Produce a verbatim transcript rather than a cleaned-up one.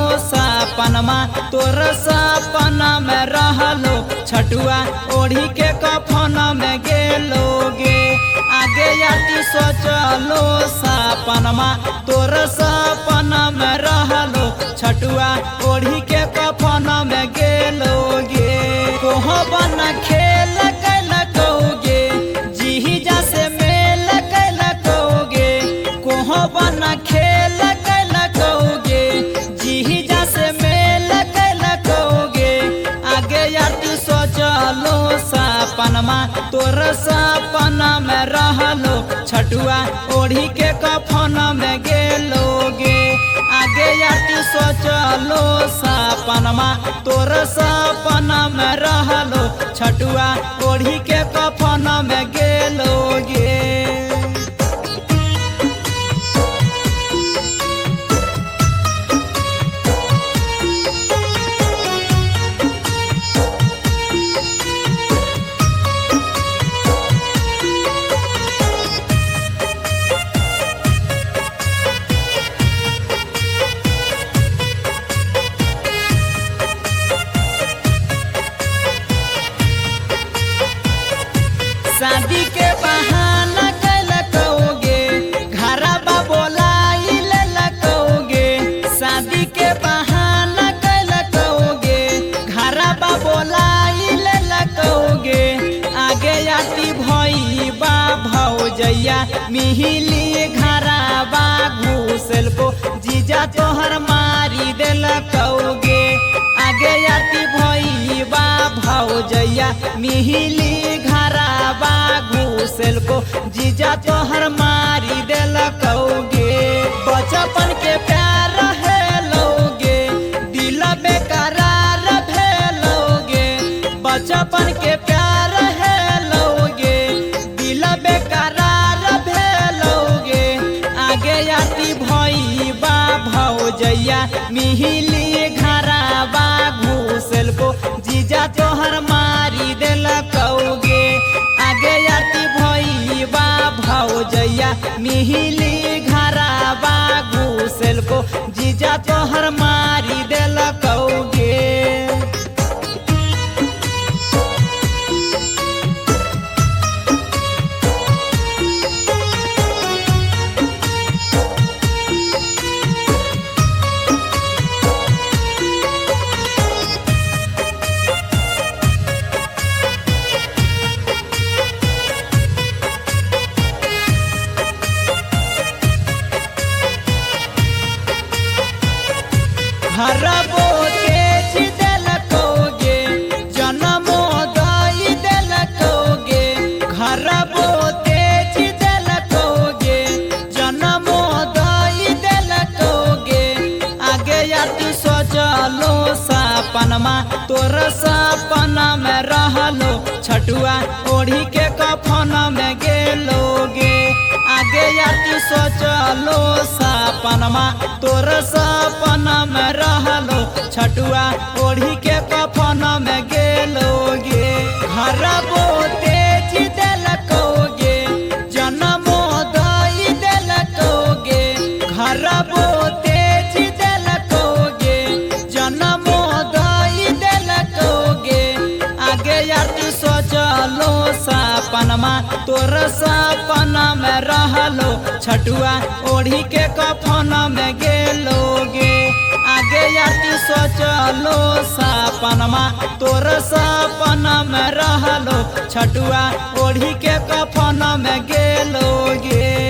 सपनमा तोर सपना में रहलो छटुआ ओढ़ी के कफन में गेलोगे आगे याटी सोचलो सपनमा तोर सपना में रहलो छटुआ ओढ़ी के कफन में गेलोगे कोहो बना खेल कैल कहोगे जी जा से मेल कैल कहोगे कोहो बना खेल कैल कहोगे जी जा से मेल कैल कहोगे आगे याटी सोचलो सपनमा तोर सपना में रहलो छटुआ ओढ़ी के कफन में गेलोगे आगे याटी सोचलो सपनमा तोर सपना में रहलो छटुआ ओढ़ी के कफन में गेलोगे। शादी के बहाना कैल कहोगे घरबा बोलाई लेल कहोगे शादी के बहाना कैल कहोगे घरबा बोलाई लेल कहोगे आगे याती भई बा भौजैया मिहिली घरबा घुसल को जीजा तोहर मारी देल कहोगे आगे याती भई बा भौजैया मिहिली घरबा घुसल को जीजा तोहर मारी देल कहोगे बचपन के प्यार हेलोगे दिल बेकरार भेलोगे बचपन के प्यार हेलोगे दिल बेकरार भेलोगे आगे याती भई बा भौजैया मिहिली घरबा घुसल को जीजा तोहर मारी देल कहोगे आगे याती भई बा भौजैया मिहिली घरबा घुसल को जीजा तोहर मारी देल कहोगे। घरबो तेज देल कहोगे जनमो दई देल कहोगे घरबो तेज देल कहोगे जनमो दई देल कहोगे आगे याती सोचलो सपनमा तोर सपना में रहलो छटुआ ओढ़ी के कफन में गेलोगे आगे याती सोचलो सपनमा तोर सपना में रहलो छटुआ ओढ़ी के कफन में गेलोगे घरबो तेज देल कहोगे जनमो दई देल कहोगे घरबो तेज देल कहोगे जनमो दई देल कहोगे आगे याती सोचलो सपनमा तोर सपना में रहलो छटुआ ओढ़ी के कफन में गेलोगे आगे याती सोचलो सपनमा तोर सपना में रहलो छटुआ ओढ़ी के कफन में गेलोगे।